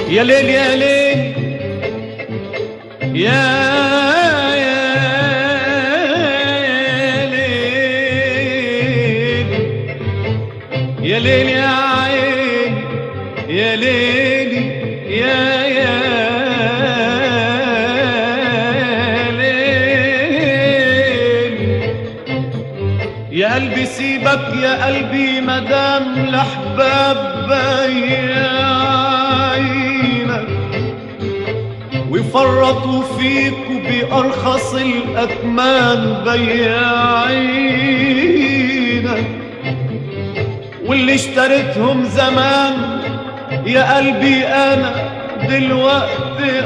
يا ليل يا ليل يا ليل يا ليل يا عين يا ليلي يا ليل يا قلبي سيبك يا قلبي مدام الأحباب بايعينك ويفرطوا فيك وبأرخص الأثمان بياعينك واللي اشتريتهم زمان يا قلبي أنا دلوقتي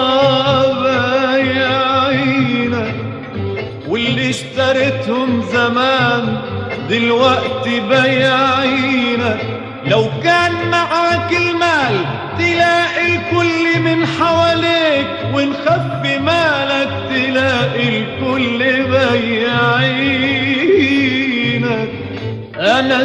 بايعينك واللي اشتريتهم زمان دلوقتي بايعينك لو كان معاك المال تلاقي الكل من حواليك ونخف مالك تلاقي الكل بايعينك انا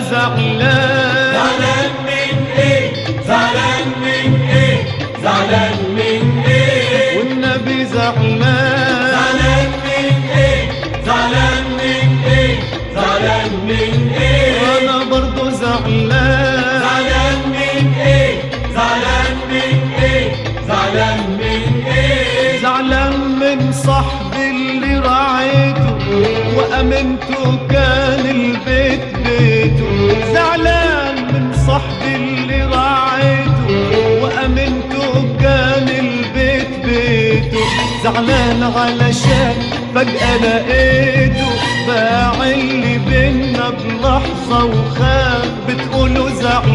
زعلان زعلان من ايه زعلان من ايه زعلان من ايه والنبي زعلان زعلان من ايه زعلان من ايه زعلان من ايه وانا برضو زعلان زعلان من ايه زعلان من ايه زعلان من ايه زعلان من صاحبي اللي راعيته وامنته كان البيت بيته زعلان من صاحبي اللي راعيته وامنته كان البيت بيته زعلان علشان فجأة لقيته باع اللي بينا بلحظة وخان بتقوله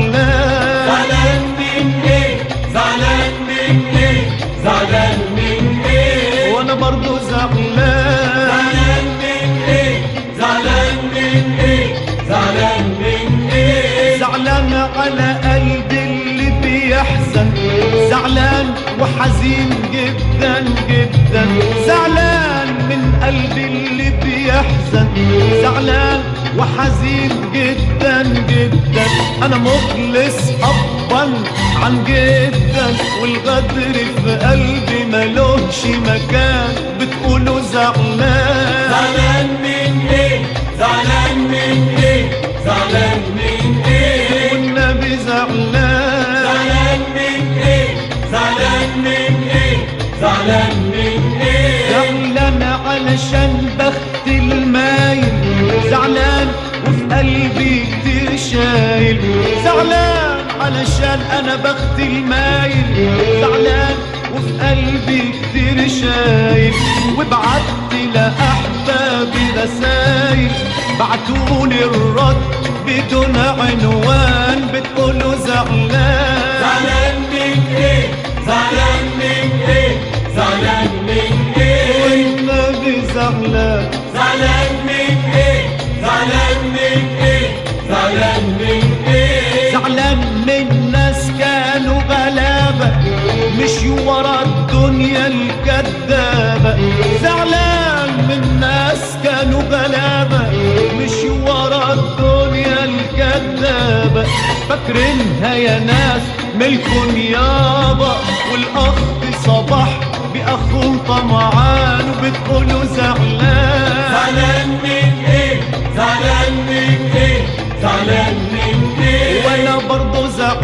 زعلان زعلان من ايه زعلان من ايه زعلان من ايه وانا برضو زعلان زعلان من ايه زعلان من ايه زعلان من ايه زعلان على قلبي اللي بيحزن زعلان وحزين جدا جدا زعلان من قلبي اللي بيحزن زعلان وحزين جدا جدا انا مخلص حبا عن جدا والغدر في قلبي ملوش مكان بتقولوا زعلان زعلان من ايه زعلان من ايه زعلان من ايه والنبي زعلان زعلان من ايه زعلان من ايه زعلان من ايه زعلان علشان بخت المايل زعلان وفي قلبي كتير شايل زعلان علشان انا بخت المايل زعلان وفي قلبي كتير شايل وبعت لأحبابي رسايل بعتولي الرد بدون عنوان بتقولوا زعلان زعلان من ايه زعلان من ايه زعلان من ايه والنبي زعلان زعلان من ايه زعلان من ايه زعلان من ايه زعلان من ناس كانوا غلابة مشيوا ورا الدنيا الكدابة زعلان من ناس كانوا غلابة مشيوا ورا الدنيا الكدابة فاكرينها يا ناس ملكن يابا والاخ صباح باخوه طمعان وبتقولوا زعلان زعلان من ايه زعلان من ايه زعلان من ايه وانا برضو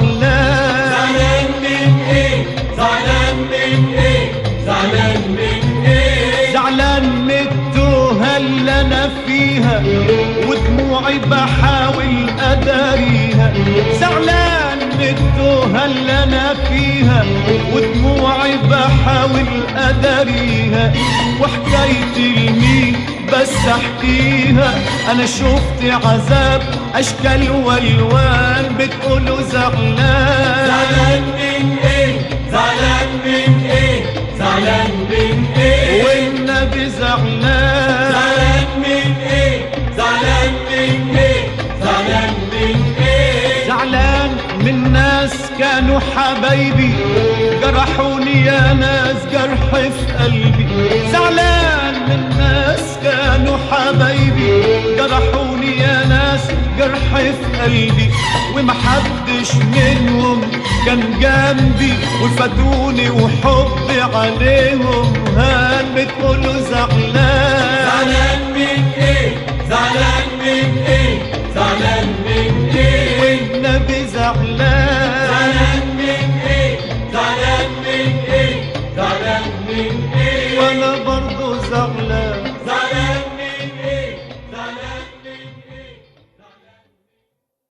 زعلان زعلان من ايه زعلان من ايه زعلان من ايه زعلان من التوهة اللي انا فيها ودموعي بحاول اداريها زعلان من التوهة اللي انا فيها ودموعي بحاول اداريها وحكايتي لمين بس احكيها انا شفت عذاب اشكال والوان بتقولوا زعلان زعلان من ايه زعلان من ايه زعلان من ايه والنبي زعلان زعلان من ايه زعلان من ايه زعلان من ايه زعلان من ناس كانوا حبايبي جرحوني يا ناس جرح في قلبي، زعلان من ناس كانوا حبايبي. جرحوني يا ناس جرح في قلبي، ومحدش منهم كان جنبي، وفاتوني وحبي عليهم هان. بتقولوا زعلان، زعلان من ايه؟ زعلان من ايه؟ زعلان من ايه؟ والنبي زعلان، زعلان من ايه؟ زعلان من ايه؟ زعلان من ايه؟ وانا برضو زعلان. زعلان